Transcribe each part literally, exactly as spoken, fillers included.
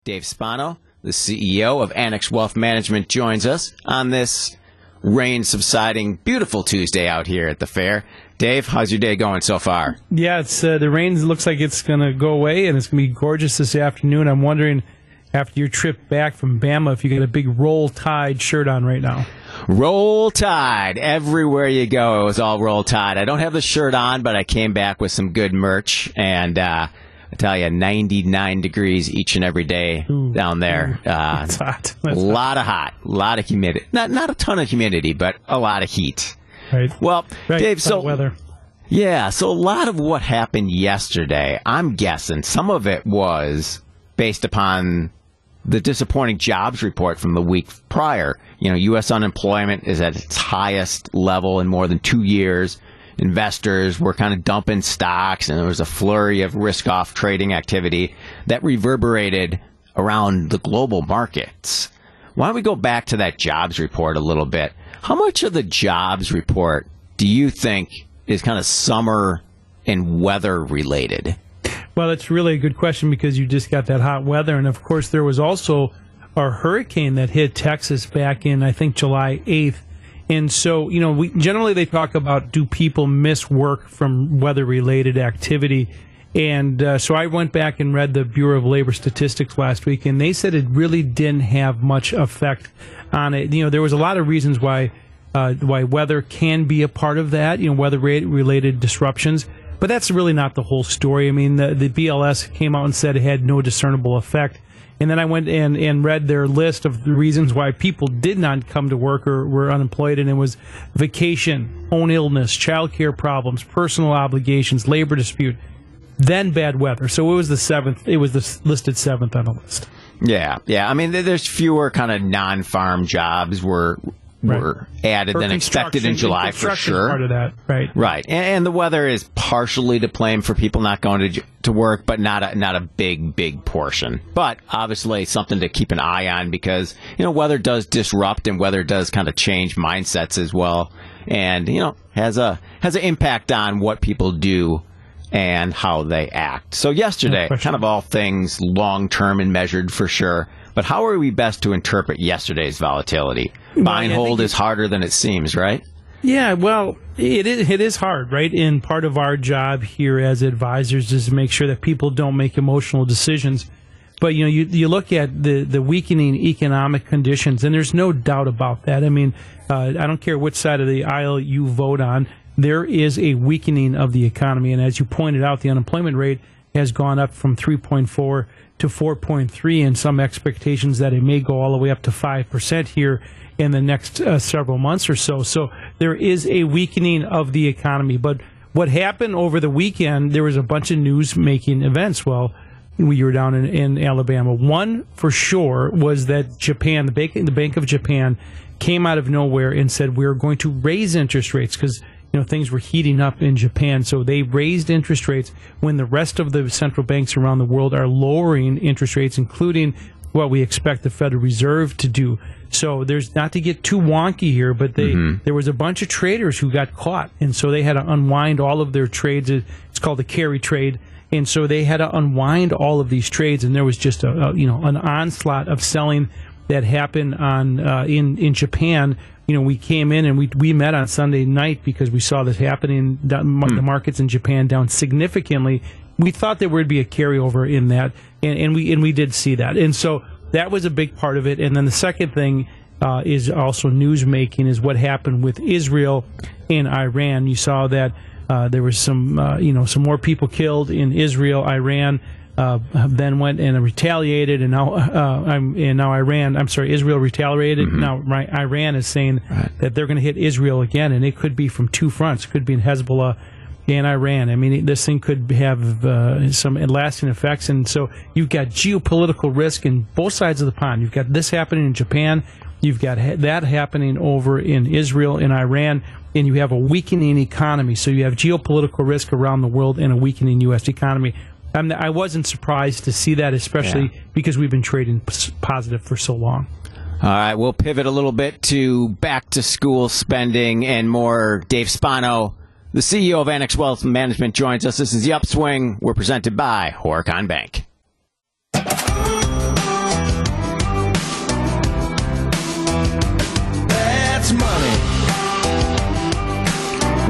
Dave Spano, the C E O of Annex Wealth Management, joins us on this rain subsiding, beautiful Tuesday out here at the fair. Dave, how's your day going so far? Yeah, it's uh, the rain looks like it's going to go away, and it's going to be gorgeous this afternoon. I'm wondering, after your trip back from Bama, if you got a big Roll Tide shirt on right now. Roll Tide. Everywhere you go, it was all Roll Tide. I don't have the shirt on, but I came back with some good merch, and uh, I tell you, ninety-nine degrees each and every day Ooh, down there. Uh, that's hot. A lot of hot, a lot of humidity. Not not a ton of humidity, but a lot of heat. Right. Well, right. Dave, so weather. Yeah, so a lot of what happened yesterday, I'm guessing some of it was based upon the disappointing jobs report from the week prior. You know, U S unemployment is at its highest level in more than two years. Investors were kind of dumping stocks, and there was a flurry of risk-off trading activity that reverberated around the global markets. Why don't we go back to that jobs report a little bit? How much of the jobs report do you think is kind of summer and weather related? Well, it's really a good question because you just got that hot weather. And, of course, there was also a hurricane that hit Texas back in, I think, July eighth. And so, you know, we generally they talk about, do people miss work from weather-related activity? And uh, so I went back and read the Bureau of Labor Statistics last week, and they said it really didn't have much effect on it. You know, there was a lot of reasons why uh, why weather can be a part of that, you know, weather-related disruptions. But that's really not the whole story. I mean, the, the B L S came out and said it had no discernible effect. And then I went and, and read their list of the reasons why people did not come to work or were unemployed, and it was vacation, own illness, child care problems, personal obligations, labor dispute, then bad weather. So it was the seventh. It was the listed seventh on the list. Yeah, yeah. I mean, there's fewer kind of non-farm jobs were were right. added or than expected in July for sure. Part of that, right? Right, and, and the weather is partially to blame for people not going to to work, but not a, not a big big portion. But obviously something to keep an eye on because you know weather does disrupt and weather does kind of change mindsets as well, and you know has a has an impact on what people do and how they act. So yesterday, no kind of all things long term and measured for sure. But how are we best to interpret yesterday's volatility? Well, Buy and hold is harder than it seems, right? Yeah, well, it is, it is hard, right? And part of our job here as advisors is to make sure that people don't make emotional decisions. But, you know, you, you look at the, the weakening economic conditions, and there's no doubt about that. I mean, uh, I don't care which side of the aisle you vote on, there is a weakening of the economy. And as you pointed out, the unemployment rate has gone up from three point four to four point three, and some expectations that it may go all the way up to five percent here in the next uh, several months or so. So there is a weakening of the economy. But what happened over the weekend, there was a bunch of news-making events. Well, we were down in, in Alabama. One, for sure, was that Japan, the Bank, the Bank of Japan, came out of nowhere and said, we're going to raise interest rates because you know, things were heating up in Japan, so they raised interest rates when the rest of the central banks around the world are lowering interest rates, including what we expect the Federal Reserve to do. So there's not to get too wonky here, but they mm-hmm. there was a bunch of traders who got caught, and so they had to unwind all of their trades. It's called a carry trade, and so they had to unwind all of these trades, and there was just a, a you know an onslaught of selling that happened on uh, in in Japan. You know, we came in and we we met on Sunday night because we saw this happening. The mm. markets in Japan down significantly. We thought there would be a carryover in that, and, and we and we did see that. And so that was a big part of it. And then the second thing uh, is also news making is what happened with Israel and Iran. You saw that uh, there was some uh, you know some more people killed in Israel. Iran Uh, then went and retaliated, and now uh, I'm, and now Iran. I'm sorry, Israel retaliated. Mm-hmm. Now right, Iran is saying right. that they're going to hit Israel again, and it could be from two fronts. It could be in Hezbollah and Iran. I mean, this thing could have uh, some lasting effects, and so you've got geopolitical risk in both sides of the pond. You've got this happening in Japan. You've got ha- that happening over in Israel and Iran, and you have a weakening economy. So you have geopolitical risk around the world and a weakening U S economy. I'm, I wasn't surprised to see that, especially yeah. because we've been trading positive for so long. All right, we'll pivot a little bit to back-to-school spending and more. Dave Spano, the C E O of Annex Wealth Management, joins us. This is The Upswing. We're presented by Horicon Bank.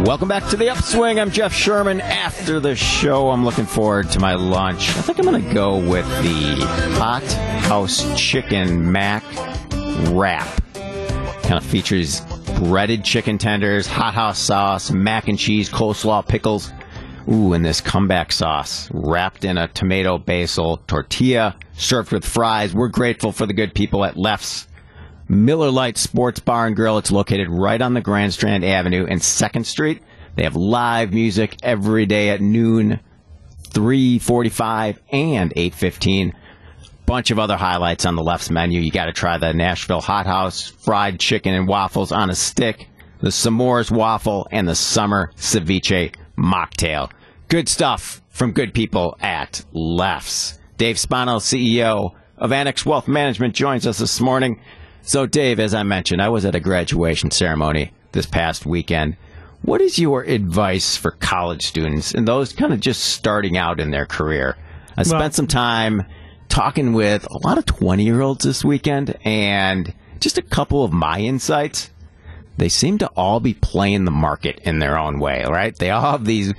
Welcome back to the Upswing. I'm Jeff Sherman. After the show, I'm looking forward to my lunch. I think I'm going to go with the Hot House Chicken Mac Wrap. Kind of features breaded chicken tenders, hot house sauce, mac and cheese, coleslaw, pickles. Ooh, and this comeback sauce wrapped in a tomato basil tortilla, served with fries. We're grateful for the good people at Lef's Miller Lite Sports Bar and Grill. It's located right on the Grand Strand Avenue and second Street. They have live music every day at noon, three forty-five, and eight fifteen. Bunch of other highlights on the Lef's menu. You got to try the Nashville Hot House fried chicken and waffles on a stick, the S'mores waffle, and the summer ceviche mocktail. Good stuff from good people at Lef's. Dave Spano, C E O of Annex Wealth Management, joins us this morning. So, Dave, as I mentioned, I was at a graduation ceremony this past weekend. What is your advice for college students and those kind of just starting out in their career? I spent well, some time talking with a lot of twenty-year-olds this weekend, and just a couple of my insights. They seem to all be playing the market in their own way, right? They all have these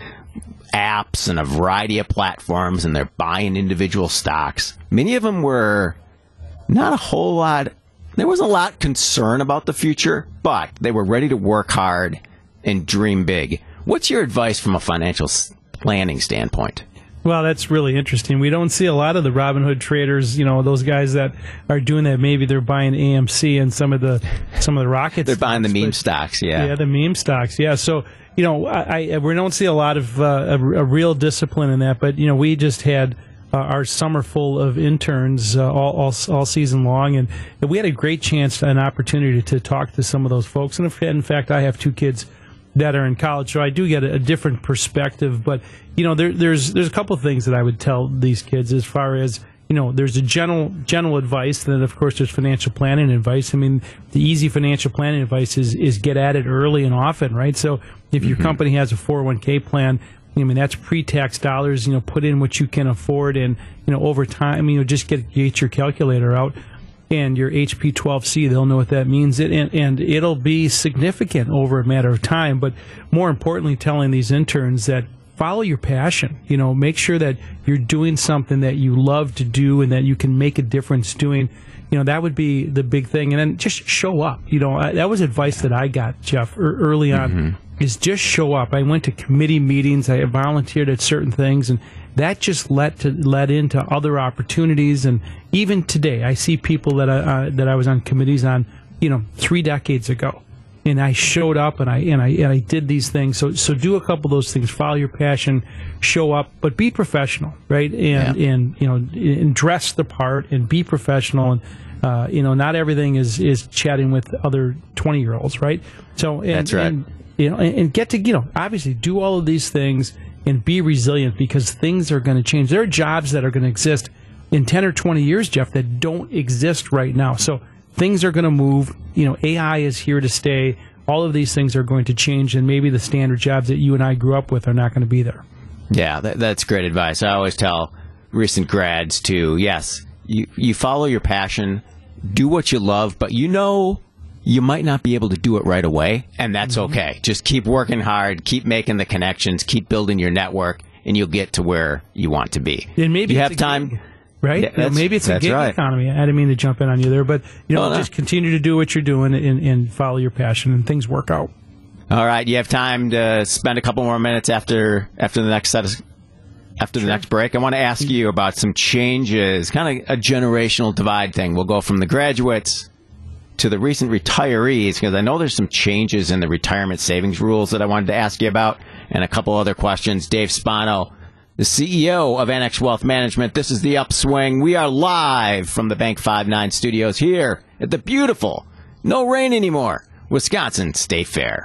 apps and a variety of platforms, and they're buying individual stocks. Many of them were not a whole lot... There was a lot of concern about the future, but they were ready to work hard and dream big. What's your advice from a financial planning standpoint? Well, that's really interesting. We don't see a lot of the Robinhood traders, you know, those guys that are doing that. Maybe they're buying A M C and some of the some of the rocket They're stocks, buying the meme but, stocks, yeah. Yeah, the meme stocks, yeah. So, you know, I, I we don't see a lot of uh, a, a real discipline in that, but, you know, we just had Uh, our summer full of interns uh, all, all all season long, and, and we had a great chance, an opportunity to talk to some of those folks. And if, in fact, I have two kids that are in college, so I do get a, a different perspective. But you know, there, there's there's a couple of things that I would tell these kids as far as, you know, there's a general general advice, and then of course there's financial planning advice. I mean, the easy financial planning advice is is get at it early and often, right? So if your mm-hmm. company has a four oh one k plan, I mean, that's pre-tax dollars, you know, put in what you can afford, and, you know, over time, you know, just get, get your calculator out and your H P twelve C, they'll know what that means, it, and, and it'll be significant over a matter of time. But more importantly, telling these interns that follow your passion, you know, make sure that you're doing something that you love to do and that you can make a difference doing. You know, that would be the big thing. And then just show up. You know, I, that was advice that I got, Jeff, early on. Mm-hmm. Is just show up. I went to committee meetings. I volunteered at certain things, and that just led to led into other opportunities. And even today, I see people that I uh, that I was on committees on, you know, three decades ago, and I showed up and I and I and I did these things. So so do a couple of those things. Follow your passion, show up, but be professional, right? And yeah. and you know, and dress the part and be professional. And uh, you know, not everything is is chatting with other twenty year olds, right? So and, that's right. And, You know, and, and get to, you know, obviously do all of these things and be resilient, because things are going to change. There are jobs that are going to exist in ten or twenty years, Jeff, that don't exist right now. So things are going to move. You know, A I is here to stay. All of these things are going to change, and maybe the standard jobs that you and I grew up with are not going to be there. Yeah, that, that's great advice. I always tell recent grads to, yes, you, you follow your passion, do what you love, but you know you might not be able to do it right away, and that's mm-hmm. okay. Just keep working hard, keep making the connections, keep building your network, and you'll get to where you want to be. And maybe you it's have a time, gig, right? Yeah, you know, maybe it's a gig right. economy. I didn't mean to jump in on you there, but you know, oh, no. just continue to do what you're doing and, and follow your passion, and things work out. All right, you have time to spend a couple more minutes after after the next set of, after sure. the next break. I want to ask you about some changes, kind of a generational divide thing. We'll go from the graduates to the recent retirees, because I know there's some changes in the retirement savings rules that I wanted to ask you about, and a couple other questions. Dave Spano, the C E O of Annex Wealth Management. This is The Upswing. We are live from the Bank five nine studios here at the beautiful, no rain anymore, Wisconsin State Fair.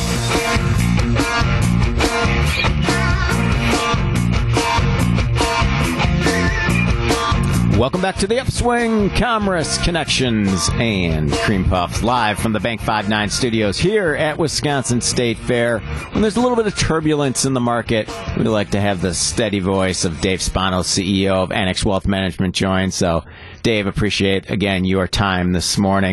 Welcome back to The Upswing, Commerce, Connections, and Cream Puffs, live from the Bank five nine studios here at Wisconsin State Fair. When there's a little bit of turbulence in the market, we like to have the steady voice of Dave Spano, C E O of Annex Wealth Management, join. So, Dave, appreciate, again, your time this morning.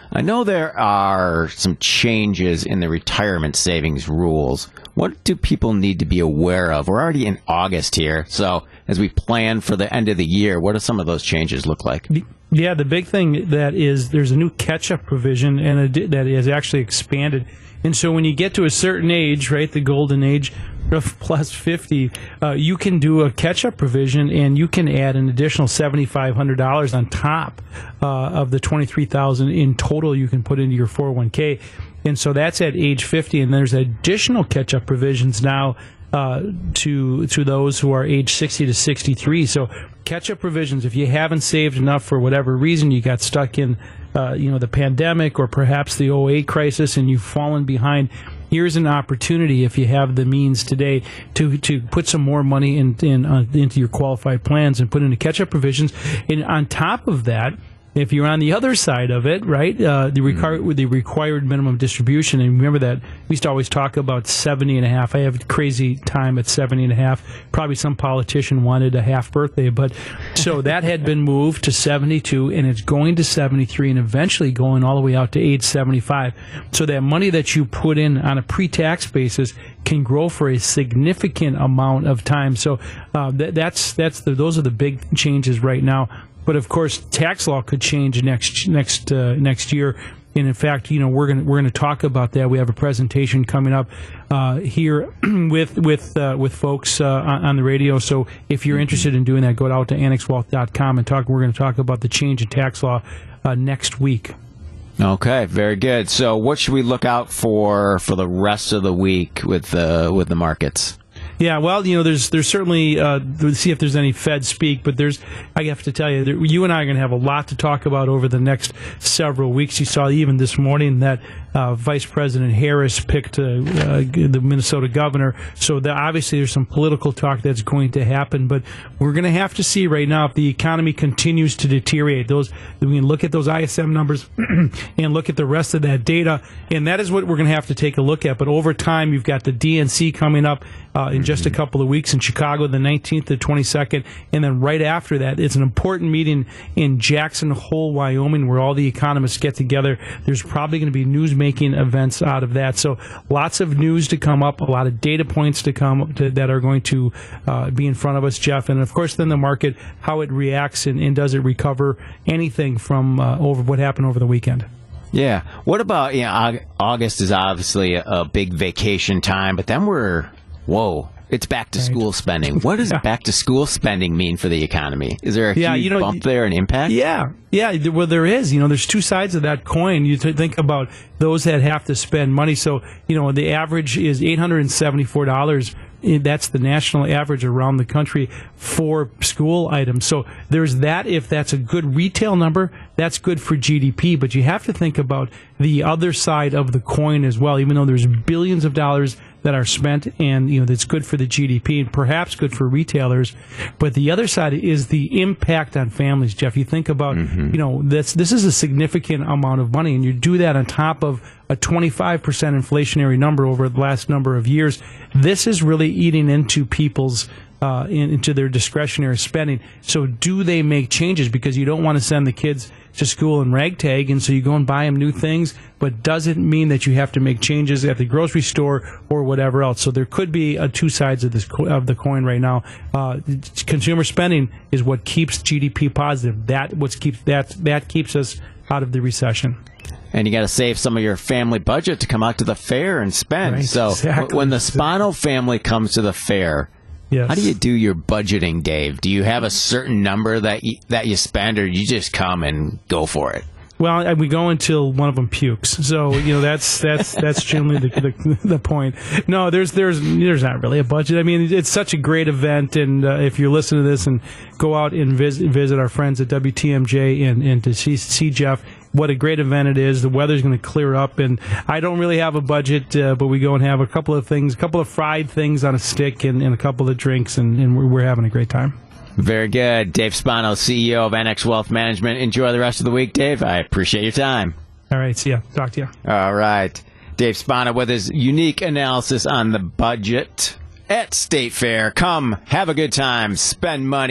I know there are some changes in the retirement savings rules. What do people need to be aware of? We're already in August here, so as we plan for the end of the year, what do some of those changes look like? Yeah, the big thing that is there's a new catch-up provision and a, that is actually expanded. And so when you get to a certain age, right, the golden age of plus fifty, uh, you can do a catch-up provision and you can add an additional seven thousand five hundred dollars on top uh, of the twenty-three thousand dollars in total you can put into your four oh one k. And so that's at age fifty, and there's additional catch-up provisions now uh, to to those who are age sixty to sixty-three. So catch-up provisions, if you haven't saved enough for whatever reason, you got stuck in uh, you know the pandemic or perhaps the oh eight crisis and you've fallen behind, here's an opportunity, if you have the means today, to to put some more money in, in uh, into your qualified plans and put into catch-up provisions. And on top of that, if you're on the other side of it, right, uh, the, requir- the required minimum distribution, and remember that we used to always talk about seventy and a half. I have a crazy time at seventy and a half. Probably some politician wanted a half birthday, but so that had been moved to seventy-two, and it's going to seventy-three, and eventually going all the way out to age seventy-five. So that money that you put in on a pre-tax basis can grow for a significant amount of time. So uh, th- that's that's the, those are the big changes right now. But of course, tax law could change next next uh, next year, and in fact, you know, we're gonna we're gonna talk about that. We have a presentation coming up uh, here with with uh, with folks uh, on, on the radio. So if you're interested in doing that, go out to annex wealth dot com and talk. We're going to talk about the change in tax law uh, next week. Okay, very good. So, what should we look out for for the rest of the week with the with the markets? Yeah, well, you know, there's there's certainly uh, let's see if there's any Fed speak, but there's I have to tell you, there, you and I are going to have a lot to talk about over the next several weeks. You saw even this morning that uh, Vice President Harris picked uh, uh, the Minnesota governor, so that obviously there's some political talk that's going to happen. But we're going to have to see right now if the economy continues to deteriorate. Those we can look at those I S M numbers and look at the rest of that data, and that is what we're going to have to take a look at. But over time, you've got the D N C coming up Uh, in just a couple of weeks in Chicago, the nineteenth to twenty-second, and then right after that, it's an important meeting in Jackson Hole, Wyoming, where all the economists get together. There's probably going to be news-making events out of that, so lots of news to come up, a lot of data points to come to, that are going to uh, be in front of us, Jeff, and of course then the market, how it reacts, and, and does it recover anything from uh, over what happened over the weekend. Yeah. What about, you know, August is obviously a, a big vacation time, but then we're Whoa, it's back to school spending. What does Yeah. back to school spending mean for the economy? Is there a Yeah, huge you know, bump there, an impact? Yeah, yeah. th- Well, there is. You know, there's two sides of that coin. You th- think about those that have to spend money. So, you know, the average is eight hundred seventy-four dollars. That's the national average around the country for school items. So there's that. If that's a good retail number, that's good for G D P. But you have to think about the other side of the coin as well. Even though there's billions of dollars that are spent, and you know that's good for the G D P and perhaps good for retailers, but the other side is the impact on families. Jeff, you think about, mm-hmm. you know, this this is a significant amount of money, and you do that on top of a twenty-five percent inflationary number over the last number of years. This is really eating into people's uh, in, into their discretionary spending. So do they make changes? Because you don't want to send the kids to school in ragtag, and so you go and buy them new things, but doesn't mean that you have to make changes at the grocery store or whatever else. So there could be uh, two sides of this co- of the coin right now. Uh, consumer spending is what keeps G D P positive. That what keeps that that keeps us out of the recession. And you got to save some of your family budget to come out to the fair and spend. Right, so exactly. w- when the Spano family comes to the fair, yes. How do you do your budgeting, Dave? Do you have a certain number that you, that you spend, or you just come and go for it? Well, we go until one of them pukes. So you know that's that's that's generally the, the the point. No, there's there's there's not really a budget. I mean, it's such a great event, and uh, if you're listening to this and go out and visit visit our friends at W T M J and and to see see Jeff. What a great event it is. The weather's going to clear up, and I don't really have a budget, uh, but we go and have a couple of things, a couple of fried things on a stick and, and a couple of drinks, and, and we're, we're having a great time. Very good. Dave Spano, C E O of Annex Wealth Management. Enjoy the rest of the week, Dave. I appreciate your time. All right. See ya. Talk to you. All right. Dave Spano with his unique analysis on the budget at State Fair. Come, have a good time, spend money.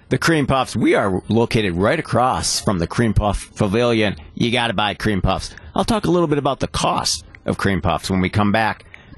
the Cream Puffs. We are located right across from the Cream Puff Pavilion. You got to buy Cream Puffs. I'll talk a little bit about the cost of Cream Puffs when we come back